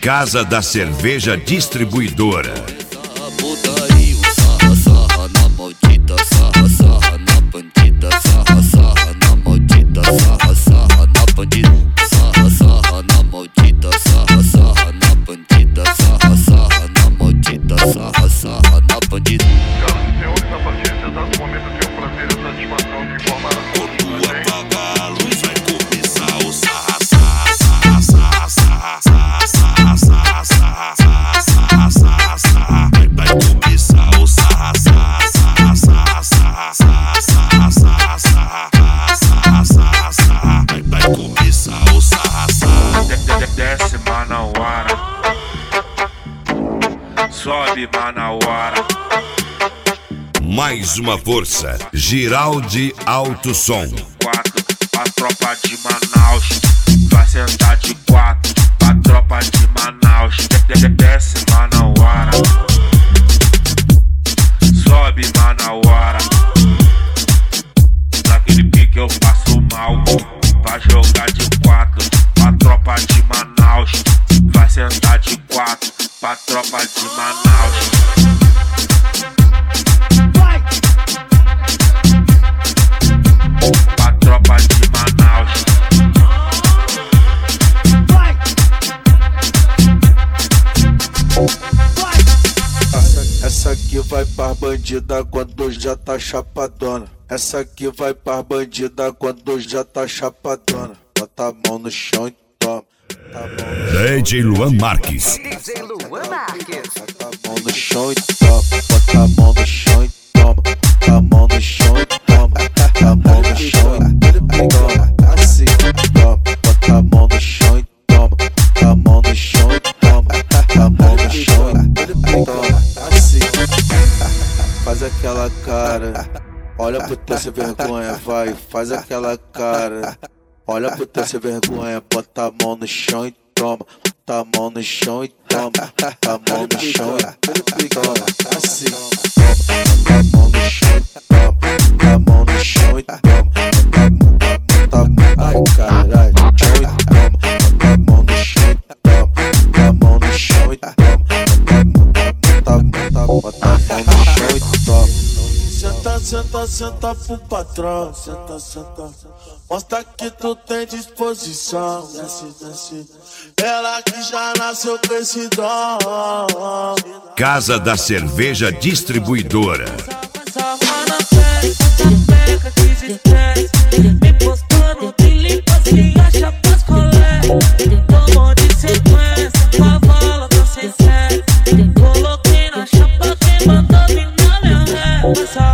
Casa da Cerveja Distribuidora. Sarra na maldita, sarra na bandida, sarra na maldita, sarra na bandida, sarra na maldita, sarra na bandida, sarra na maldita, sarra na bandida. Senhores, a partir desse exato momento eu tenho o prazer e a satisfação de informar a todos. Quando apagar a luz vai começar o sarra, sarra, sarra, sarra, sarra, sarra, sarra, sarra, sarra, sarra. Vai começar o sarra, sarra, sarra, sarra, sarra, sarra, sarra, sarra, sarra, sarra. Vai começar o sarra, sarra. Desce Manauara, sobe Manauara. Mais uma força, Giraldi Alto Som. Quatro, a tropa de Manaus vai sentar de quatro. A tropa de Manaus desce Manauara, sobe Manauara. Naquele pique eu passo mal, vai jogar de quatro. A tropa de Manaus vai sentar de quatro. A tropa de Manaus. A tropa de Manaus. Essa aqui vai pra bandida quando já tá chapadona. Essa aqui vai pra bandida quando já tá chapadona. Bota a mão no chão e toma. DJ Luan Marques. DJ Luan Marques. Bota a mão no chão e toma. Bota a mão no chão e toma. Bota a mão no chão e toma. Bota a mão no chão e toma. Assim, toma. Bota a mão no chão e toma. Bota a mão no chão e toma. Bota a mão no chão e toma. Assim, faz aquela cara. Olha pro teu sem vergonha, vai. Faz aquela cara. Olha pro teu sem vergonha. Bota a mão no chão e toma. Bota a mão no chão e toma. Bota a mão no chão e toma. Assim, bota a mão no chão e toma. Bota a mão no chão e toma. Bota a mão, ai caralho, chão e toma. Bota a mão no chão e toma. Bota a mão no chão e toma. Bota a mão no chão e toma. Senta, senta, senta pro patrão. Senta, senta. Mostra que tu tem disposição. Desce, desce. Ela que já nasceu com esse dom. Casa da Cerveja Distribuidora. Me postando que limpa se acha pras colé. Tomou de sequência, cavala da C7. Coloquei na chapa quem mandou vir na minha ré.